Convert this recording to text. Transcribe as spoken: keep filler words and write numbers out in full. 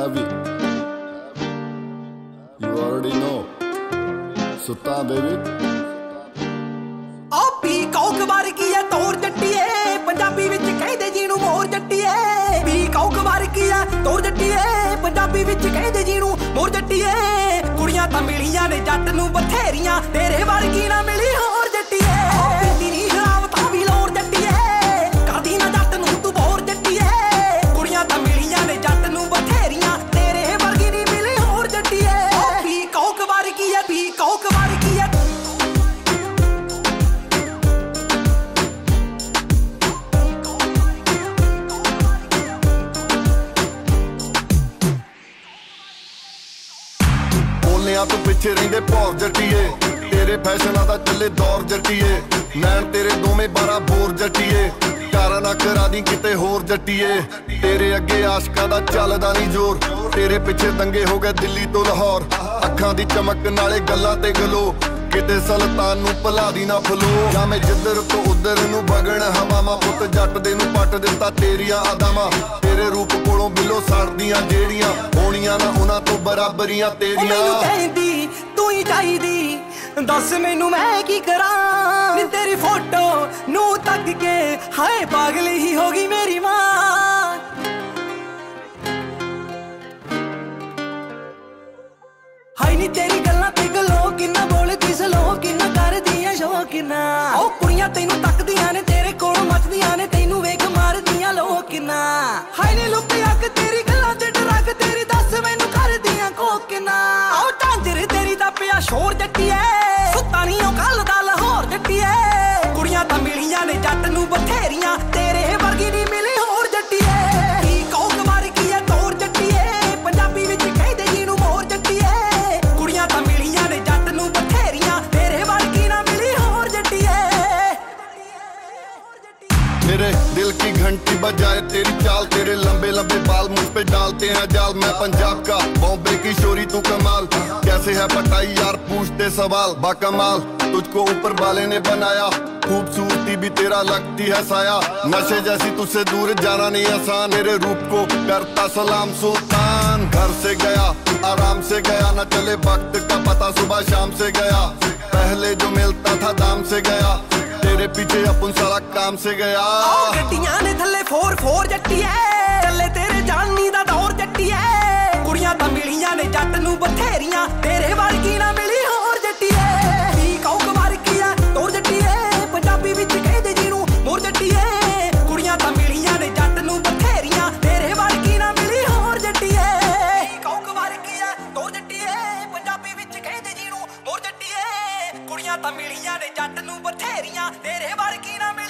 heavy. You already know. Sultan baby. ਆ ਪੀ ਕੌਕ ਵਰਗੀ ਐ ਤੋਰ ਜੱਟੀਏ, ਪੰਜਾਬੀ ਵਿੱਚ ਕਹਿੰਦੇ ਜਿਹਨੂੰ ਮੋਰ ਜੱਟੀਏ। ਪੀ ਕੌਕ ਵਰਗੀ ਐ ਤੋਰ ਜੱਟੀਏ, ਪੰਜਾਬੀ ਵਿੱਚ ਕਹਿੰਦੇ ਜਿਹਨੂੰ ਮੋਰ ਜੱਟੀਏ। ਕੁੜੀਆਂ ਤਾਂ ਮਿਲੀਆਂ ਨੇ ਜੱਟ ਨੂੰ ਬਥੇਰੀਆਂ, ਤੇਰੇ ਵਰਗੀ ਨਾ ਮਿਲੀ ਹੋਰ ਜੱਟੀਏ। ਪੀਂਦੀ ਨੀ ਸ਼ਰਾਬ ਤਾਂ ਵੀ ਲੋਰ ਜੱਟੀਏ, ਕਰਦੀ ਨਾ ਜੱਟ ਨੂੰ ਤੂੰ ਬੋਰ ਜੱਟੀਏ। ਕੁੜੀਆਂ ਤਾਂ ਮਿਲੀਆਂ ਨੇ ਜੱਟ ਨੂੰ ਬਥੇਰੀਆਂ, ਤੇਰੇ ਵਰਗੀ ਨੀ ਮਿਲੀ ਹੋਰ ਜੱਟੀਏ। ਪੀ ਕੌਕ ਵਰਗੀ ਐ, ਪੀ ਕੌਕ ਵਰਗੀ ਐ। ਤੂੰ ਪਿੱਛੇ ਰਹਿੰਦੇ ਭੌਰ ਜੱਟੀਏ, ਤੇਰੇ ਫੈਸ਼ਨਾਂ ਦਾ ਚੱਲੇ ਦੌਰ ਜੱਟੀਏ। ਨੈਣ ਤੇਰੇ ਦੋਵੇਂ ਬਾਰਾਂ ਬੋਰ ਜੱਟੀਏ, ਕਾਰਾਂ ਨਾ ਕਰਾ ਦੀ ਕਿਤੇ ਹੋਰ ਜੱਟੀਏ। ਤੇਰੇ ਅੱਗੇ ਆਸ਼ਕਾਂ ਦਾ ਚੱਲਦਾ ਨਹੀਂ ਜ਼ੋਰ, ਤੇਰੇ ਪਿੱਛੇ ਦੰਗੇ ਹੋ ਗਏ ਦਿੱਲੀ ਤੋਂ ਲਾਹੌਰ। ਅੱਖਾਂ ਦੀ ਚਮਕ ਨਾਲੇ ਗੱਲਾਂ ਤੇ ਗਲੋ, ਕਿਤੇ ਸੁਲਤਾਨ ਨੂੰ ਭੁਲਾ ਦੀ ਨਾ ਫਲੋ। ਜਾਂ ਮੈਂ ਜਿੱਧਰ ਤੋਂ ਉਧਰ ਨੂੰ ਵਗਣ ਹਵਾਵਾਂ, ਪੁੱਤ ਜੱਟ ਦੇ ਨੂੰ ਪੱਟ ਦਿੱਤਾ ਤੇਰੀਆਂ ਅਦਾਵਾਂ। ਤੇਰੇ ਰੂਪ ਕੋਲੋਂ ਬਿੱਲੋ ਸੜਦੀਆਂ ਜਿਹੜੀਆਂ, ਹੋਣੀਆਂ ਨਾ ਉਹਨਾਂ ਤੋਂ ਬਰਾਬਰੀਆਂ ਤੇਰੀਆਂ। ਮੈਨੂੰ ਕਹਿੰਦੀ ਤੂੰ ਹੀ ਚਾਹੀਦੀ, ਦੱਸ ਮੈਨੂੰ ਮੈਂ ਕੀ ਕਰਾਂ। ਨੀ ਤੇਰੀ ਫੋਟੋ ਨੂੰ ਤੱਕ ਕੇ ਹਾਏ ਪਾਗਲੀ ਹੀ ਹੋ ਗਈ ਮੇਰੀ ਮਾਂ। ਹਾਏ ਨੀ ਤੇਰੀ ਗੱਲਾਂ ਤੇ ਗਲੋ, ਕਿੰਨਾ ਬੋਲਦੀ ਸਲੋ, ਕਿੰਨਾ ਕਰਦੀਆਂ ਸ਼ੋ ਕਿੰਨਾ। ਉਹ ਕੁੜੀਆਂ ਤੈਨੂੰ ਤੱਕਦੀਆਂ ਨੇ, ਤੇਰੇ ਕੋਲ ਮੱਚਦੀਆਂ ਨੇ, ਤੈਨੂੰ ਵੇਖ ਮਾਰਦੀਆਂ ਲੋਕ ਕਿੰਨਾ। ਹਾਏ ਨੀ ਲੁੱਕ ਅੱਗ ਤੇਰੀ ਗੱਲਾਂ ਤੇ ਡਰਗ ਤੇਰੀ, ਦੱਸ ਮੈਨੂੰ ਕਰਦੀਆਂ ਕੋ ਕਿੰਨਾ। ਉਹ ਝਾਂਜਰ ਤੇਰੀ ਦਾ ਪਿਆ ਸ਼ੋਰ ਜੱਟੀਏ, ਸੁੱਤਾ ਨੀ ਉਹ ਕੱਲ ਦਾ ਲਾਹੌਰ ਜੱਟੀਏ। ਕੁੜੀਆਂ ਤਾਂ ਮਿਲੀਆਂ ਨੇ ਜੱਟ ਨੂੰ ਬਥੇਰੀਆਂ, ਤੇਰੇ ਵਰਗੀ ਨੀ ਮਿਲੀ ਹੋਰ ਜੱਟੀਏ। ਕੀ ਕੌਕ ਵਰਗੀ ਐ ਤੋਰ ਜੱਟੀਏ, ਪੰਜਾਬੀ ਵਿੱਚ ਕਹਿੰਦੇ ਜਿਹਨੂੰ ਮੋਰ ਜੱਟੀਏ। ਕੁੜੀਆਂ ਤਾਂ ਮਿਲੀਆਂ ਨੇ ਜੱਟ ਨੂੰ ਬਥੇਰੀਆਂ, ਤੇਰੇ ਵਰਗੀ ਨਾ ਮਿਲੀ ਹੋਰ ਜੱਟੀਏ। मेरे दिल की घंटी बजाए तेरी चाल, तेरे लंबे लंबे बाल मुझ पे डालते हैं जाल। मैं पंजाब का बॉम्बे की शोरी तू कमाल, कैसे है पटाई यार पूछते सवाल। बाकमाल तुझको ऊपर वाले ने बनाया, खूबसूरती भी तेरा लगती है साया। नशे जैसी तुझसे दूर जाना नहीं आसान, तेरे रूप को करता सलाम सुल्तान। घर से गया आराम से गया, न चले वक्त का पता सुबह शाम से गया। पहले जो मिलता था दाम से गया, तेरे पीछे अपन सारा काम से गया। ਗੱਡੀਆਂ ਨੇ ਥੱਲੇ ਫੋਰ ਫੋਰ ਜੱਟੀਏ, ਚੱਲੇ ਤੇਰੇ ਜਾਨੀ ਦਾ ਦੌਰ ਜੱਟੀਏ। ਕੁੜੀਆਂ ਤਾਂ ਮਿਲੀਆਂ ਨੇ ਜੱਟ ਨੂੰ ਬਥੇਰੀਆਂ, ਤੇਰੇ ਵਰਗੀ ਨਾ ਮਿਲੀ ਹੋਰ ਜੱਟੀਏ। ਕੀ ਕੌਕ ਵਰਗੀ ਆ ਤੋਰ ਜੱਟੀਏ, ਪੰਜਾਬੀ ਵਿੱਚ ਕਹਿੰਦੇ ਜਿਹਨੂੰ ਮੋਰ ਜੱਟੀਏ। ਕੁੜੀਆਂ ਤਾਂ ਮਿਲੀਆਂ ਨੇ ਜੱਟ ਨੂੰ ਬਥੇਰੀਆਂ, ਤੇਰੇ ਵਰਗੀ ਨਾ ਮਿਲੀ ਹੋਰ ਜੱਟੀਏ। ਕੀ ਕੌਕ ਵਰਗੀ ਆ ਤੋਰ ਜੱਟੀਏ, ਪੰਜਾਬੀ ਵਿੱਚ ਕਹਿੰਦੇ ਜਿਹਨੂੰ ਮੋਰ ਜੱਟੀਏ। ਕੁੜੀਆਂ ਤਾਂ ਮਿਲੀਆਂ ਨੇ ਜੱਟ ਨੂੰ ਬਥੇਰੀਆਂ, ਤੇਰੇ ਵਰਗੀ ਨਾ ਮਿਲੀ